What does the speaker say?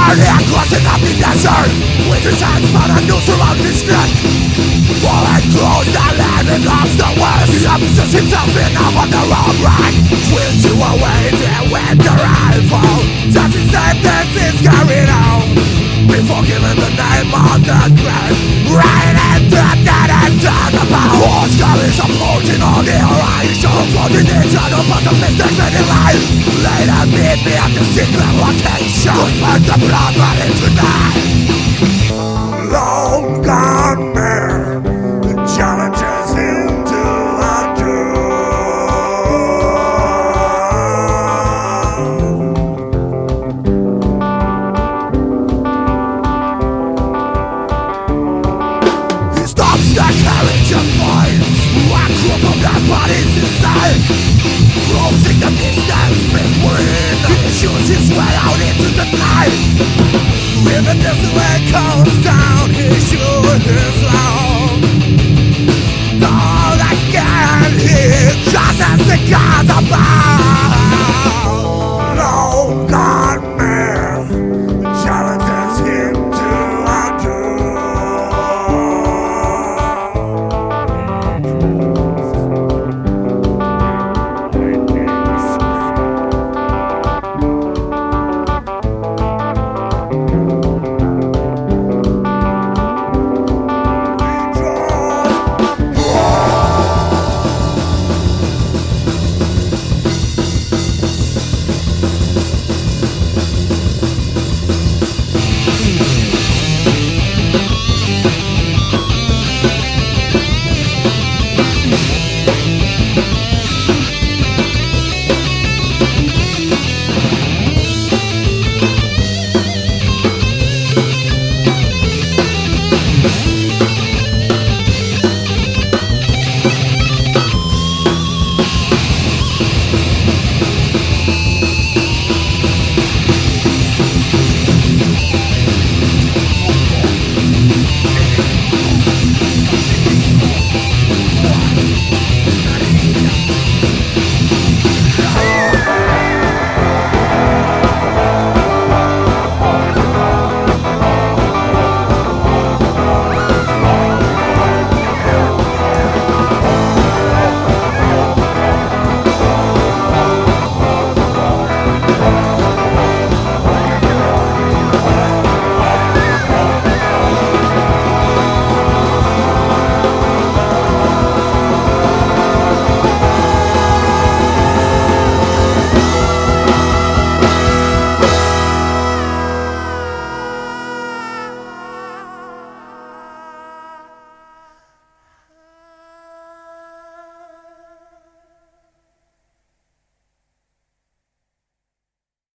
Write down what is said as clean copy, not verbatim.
journey crossing up the desert, with his hands found a noose around his neck. Falling close, the land becomes the worst. He obsesses himself in a wrong right. Twins to await the winter rifle. Just his sentence is carried out before giving the name of the grave. Right into dead and turnabout. War stories approaching on the horizon, floating into the bottom mistakes made in life. Later meet me at the secret location to spread the blood running tonight. Long gone man, the challenges him to undo. He stops the carriage of mine, one group of dead bodies inside, closing the distance between. He shoots his way out